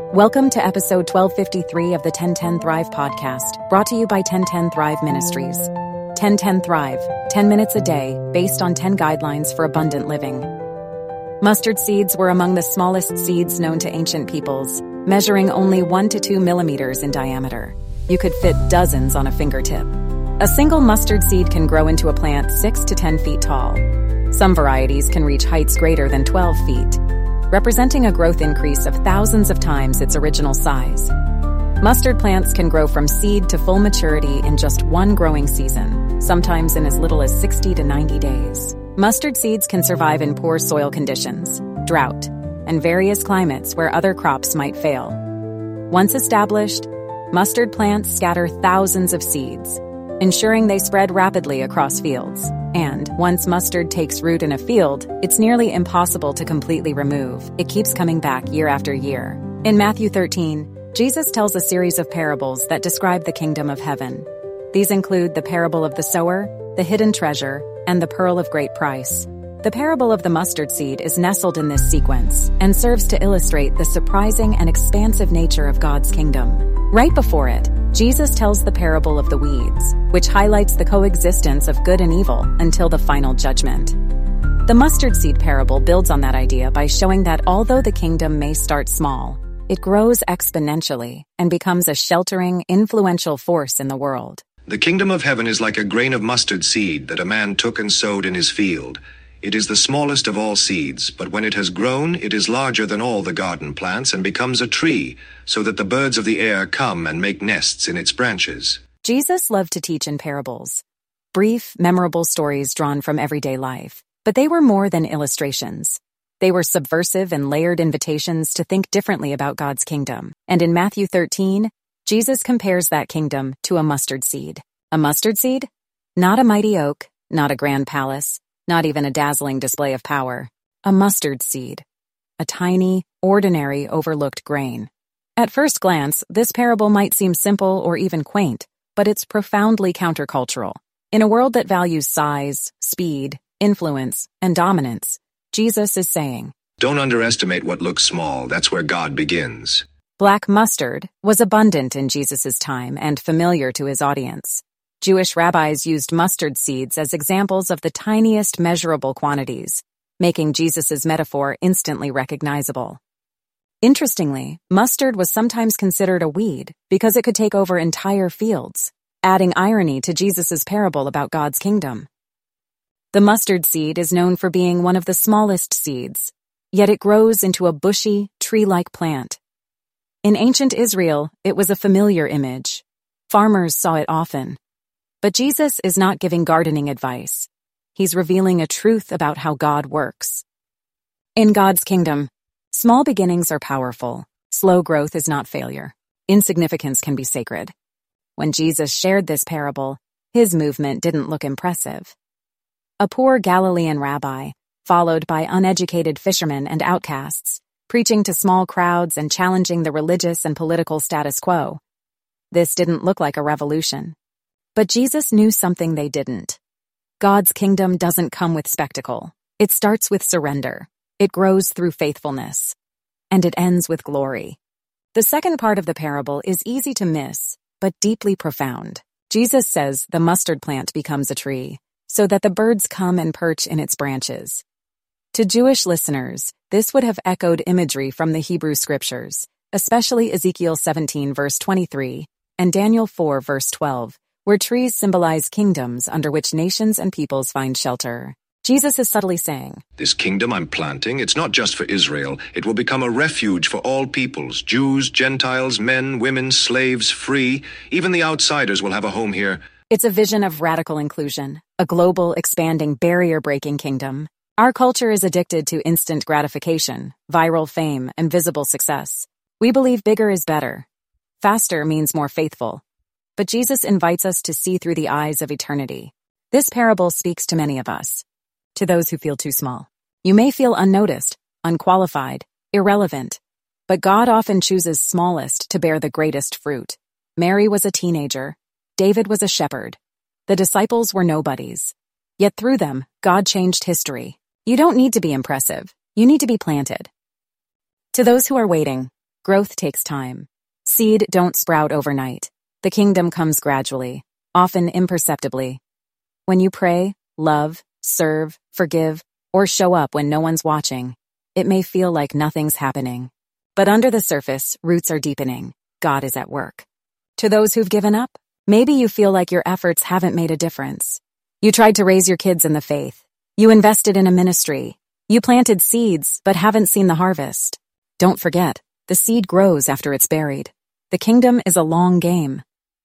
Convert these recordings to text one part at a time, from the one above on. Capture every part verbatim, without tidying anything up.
Welcome to episode twelve fifty-three of the ten ten Thrive podcast, brought to you by ten ten Thrive Ministries. ten ten Thrive, ten minutes a day, based on ten guidelines for abundant living. Mustard seeds were among the smallest seeds known to ancient peoples, measuring only one to two millimeters in diameter. You could fit dozens on a fingertip. A single mustard seed can grow into a plant six to ten feet tall. Some varieties can reach heights greater than twelve feet, representing a growth increase of thousands of times its original size. Mustard plants can grow from seed to full maturity in just one growing season, sometimes in as little as sixty to ninety days. Mustard seeds can survive in poor soil conditions, drought, and various climates where other crops might fail. Once established, mustard plants scatter thousands of seeds, ensuring they spread rapidly across fields. And once mustard takes root in a field, it's nearly impossible to completely remove. It keeps coming back year after year. In Matthew thirteen, Jesus tells a series of parables that describe the kingdom of heaven. These include the parable of the sower, the hidden treasure, and the pearl of great price. The parable of the mustard seed is nestled in this sequence and serves to illustrate the surprising and expansive nature of God's kingdom. Right before it, Jesus tells the parable of the weeds, which highlights the coexistence of good and evil until the final judgment. The mustard seed parable builds on that idea by showing that although the kingdom may start small, it grows exponentially and becomes a sheltering, influential force in the world. The kingdom of heaven is like a grain of mustard seed that a man took and sowed in his field. It is the smallest of all seeds, but when it has grown, it is larger than all the garden plants and becomes a tree, so that the birds of the air come and make nests in its branches. Jesus loved to teach in parables, brief, memorable stories drawn from everyday life. But they were more than illustrations. They were subversive and layered invitations to think differently about God's kingdom. And in Matthew thirteen, Jesus compares that kingdom to a mustard seed. A mustard seed? Not a mighty oak, not a grand palace, not even a dazzling display of power. A mustard seed. A tiny, ordinary, overlooked grain. At first glance, this parable might seem simple or even quaint, but it's profoundly countercultural. In a world that values size, speed, influence, and dominance, Jesus is saying, Don't underestimate what looks small. That's where God begins. Black mustard was abundant in Jesus' time and familiar to his audience. Jewish rabbis used mustard seeds as examples of the tiniest measurable quantities, making Jesus' metaphor instantly recognizable. Interestingly, mustard was sometimes considered a weed because it could take over entire fields, adding irony to Jesus' parable about God's kingdom. The mustard seed is known for being one of the smallest seeds, yet it grows into a bushy, tree-like plant. In ancient Israel, it was a familiar image. Farmers saw it often. But Jesus is not giving gardening advice. He's revealing a truth about how God works. In God's kingdom, small beginnings are powerful. Slow growth is not failure. Insignificance can be sacred. When Jesus shared this parable, his movement didn't look impressive. A poor Galilean rabbi, followed by uneducated fishermen and outcasts, preaching to small crowds and challenging the religious and political status quo. This didn't look like a revolution. But Jesus knew something they didn't. God's kingdom doesn't come with spectacle. It starts with surrender. It grows through faithfulness. And it ends with glory. The second part of the parable is easy to miss, but deeply profound. Jesus says the mustard plant becomes a tree, so that the birds come and perch in its branches. To Jewish listeners, this would have echoed imagery from the Hebrew scriptures, especially Ezekiel seventeen verse twenty-three and Daniel four verse twelve, where trees symbolize kingdoms under which nations and peoples find shelter. Jesus is subtly saying, This kingdom I'm planting, it's not just for Israel. It will become a refuge for all peoples, Jews, Gentiles, men, women, slaves, free. Even the outsiders will have a home here. It's a vision of radical inclusion, a global, expanding, barrier-breaking kingdom. Our culture is addicted to instant gratification, viral fame, and visible success. We believe bigger is better. Faster means more faithful. But Jesus invites us to see through the eyes of eternity. This parable speaks to many of us, to those who feel too small. You may feel unnoticed, unqualified, irrelevant, but God often chooses smallest to bear the greatest fruit. Mary was a teenager. David was a shepherd. The disciples were nobodies. Yet through them, God changed history. You don't need to be impressive. You need to be planted. To those who are waiting, Growth takes time. Seed don't sprout overnight. The kingdom comes gradually, often imperceptibly. When you pray, love, serve, forgive, or show up when no one's watching, it may feel like nothing's happening. But under the surface, roots are deepening. God is at work. To those who've given up, maybe you feel like your efforts haven't made a difference. You tried to raise your kids in the faith. You invested in a ministry. You planted seeds, but haven't seen the harvest. Don't forget, the seed grows after it's buried. The kingdom is a long game.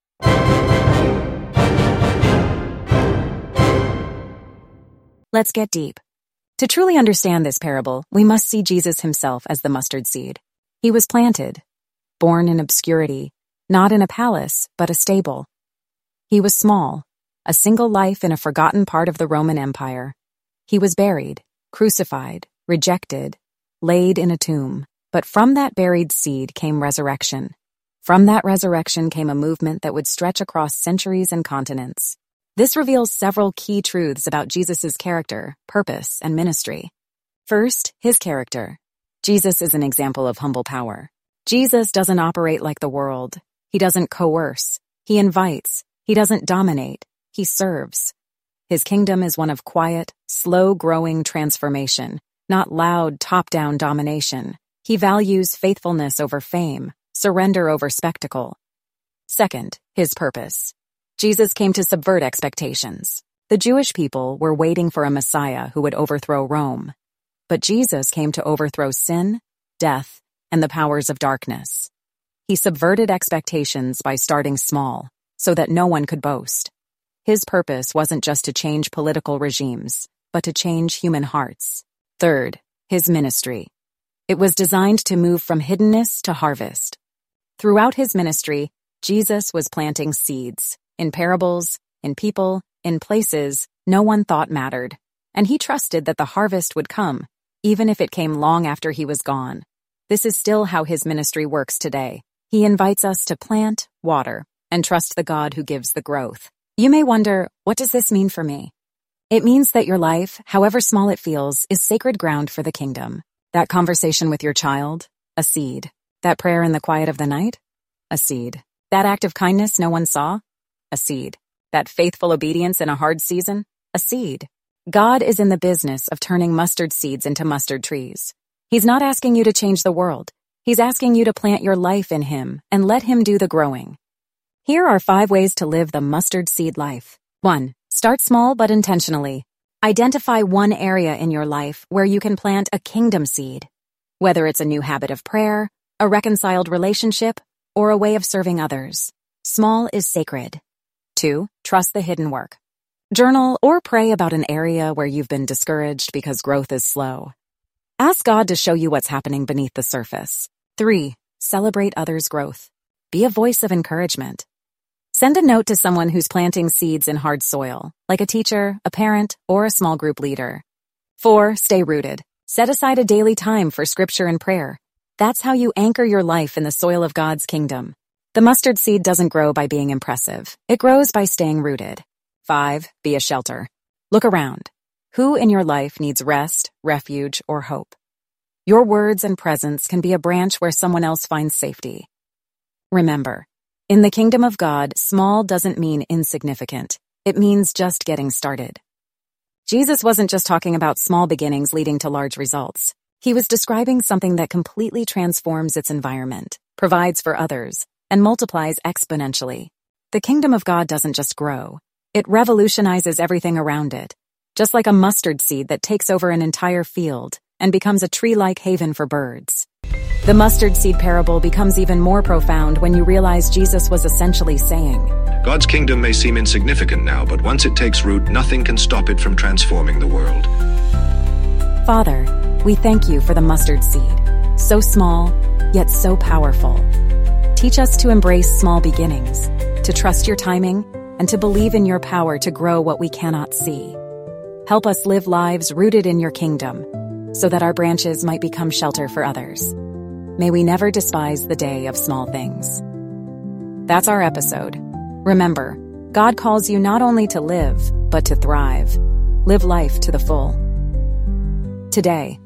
Let's get deep. To truly understand this parable, we must see Jesus himself as the mustard seed. He was planted, born in obscurity, not in a palace, but a stable. He was small, a single life in a forgotten part of the Roman Empire. He was buried, crucified, rejected, laid in a tomb. But from that buried seed came resurrection. From that resurrection came a movement that would stretch across centuries and continents. This reveals several key truths about Jesus' character, purpose, and ministry. First, his character. Jesus is an example of humble power. Jesus doesn't operate like the world. He doesn't coerce. He invites. He doesn't dominate. He serves. His kingdom is one of quiet, slow-growing transformation, not loud, top-down domination. He values faithfulness over fame, surrender over spectacle. Second, his purpose. Jesus came to subvert expectations. The Jewish people were waiting for a Messiah who would overthrow Rome. But Jesus came to overthrow sin, death, and the powers of darkness. He subverted expectations by starting small, so that no one could boast. His purpose wasn't just to change political regimes, but to change human hearts. Third, his ministry. It was designed to move from hiddenness to harvest. Throughout his ministry, Jesus was planting seeds, in parables, in people, in places no one thought mattered, and he trusted that the harvest would come, even if it came long after he was gone. This is still how his ministry works today. He invites us to plant, water, and trust the God who gives the growth. You may wonder, what does this mean for me? It means that your life, however small it feels, is sacred ground for the kingdom. That conversation with your child, a seed. That prayer in the quiet of the night, a seed. That act of kindness no one saw, a seed. That faithful obedience in a hard season, a seed. God is in the business of turning mustard seeds into mustard trees. He's not asking you to change the world. He's asking you to plant your life in him and let him do the growing. Here are five ways to live the mustard seed life. One, start small but intentionally. Identify one area in your life where you can plant a kingdom seed. Whether it's a new habit of prayer, a reconciled relationship, or a way of serving others. Small is sacred. Two, trust the hidden work. Journal or pray about an area where you've been discouraged because growth is slow. Ask God to show you what's happening beneath the surface. Three, celebrate others' growth. Be a voice of encouragement. Send a note to someone who's planting seeds in hard soil, like a teacher, a parent, or a small group leader. Four, stay rooted. Set aside a daily time for scripture and prayer. That's how you anchor your life in the soil of God's kingdom. The mustard seed doesn't grow by being impressive. It grows by staying rooted. Five, be a shelter. Look around. Who in your life needs rest, refuge, or hope? Your words and presence can be a branch where someone else finds safety. Remember, in the kingdom of God, small doesn't mean insignificant. It means just getting started. Jesus wasn't just talking about small beginnings leading to large results. He was describing something that completely transforms its environment, provides for others, and multiplies exponentially. The kingdom of God doesn't just grow. It revolutionizes everything around it, just like a mustard seed that takes over an entire field and becomes a tree-like haven for birds. The mustard seed parable becomes even more profound when you realize Jesus was essentially saying, God's kingdom may seem insignificant now, but once it takes root, nothing can stop it from transforming the world. Father, we thank you for the mustard seed, so small, yet so powerful. Teach us to embrace small beginnings, to trust your timing, and to believe in your power to grow what we cannot see. Help us live lives rooted in your kingdom, so that our branches might become shelter for others. May we never despise the day of small things. That's our episode. Remember, God calls you not only to live, but to thrive. Live life to the full. Today,